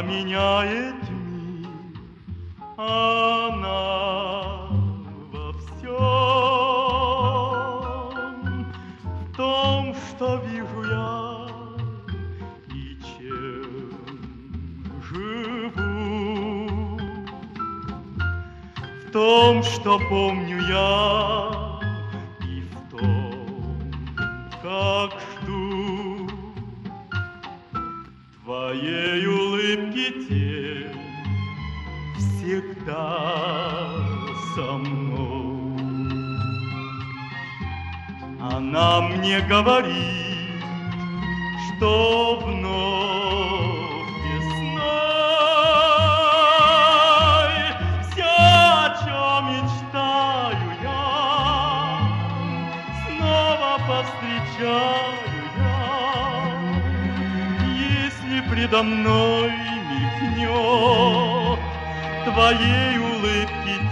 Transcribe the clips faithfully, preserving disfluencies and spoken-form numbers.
меняет мир, она во всем, в том, что вижу я и чем живу, в том, что помню я и в том, как жду твоей улыбки тень всегда со мной. Она мне говорит, что вновь весной все, о чем мечтаю я, снова повстречаю я, если предо мной мелькнет твоей улыбки тень.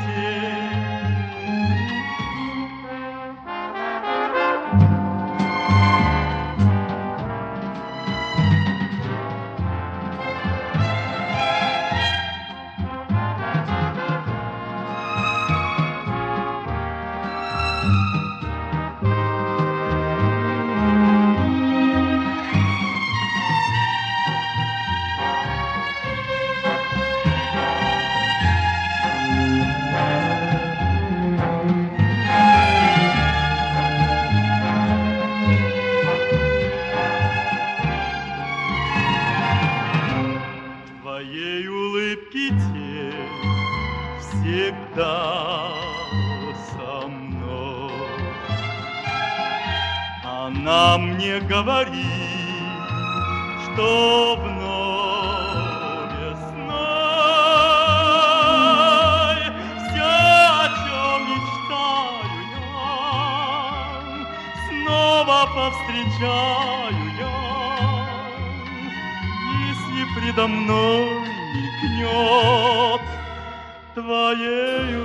Твоей улыбки тень всегда со мной. Она мне говорит, что вновь весной все, о чем мечтаю я, снова повстречаю я, предо мной мелькнет твоей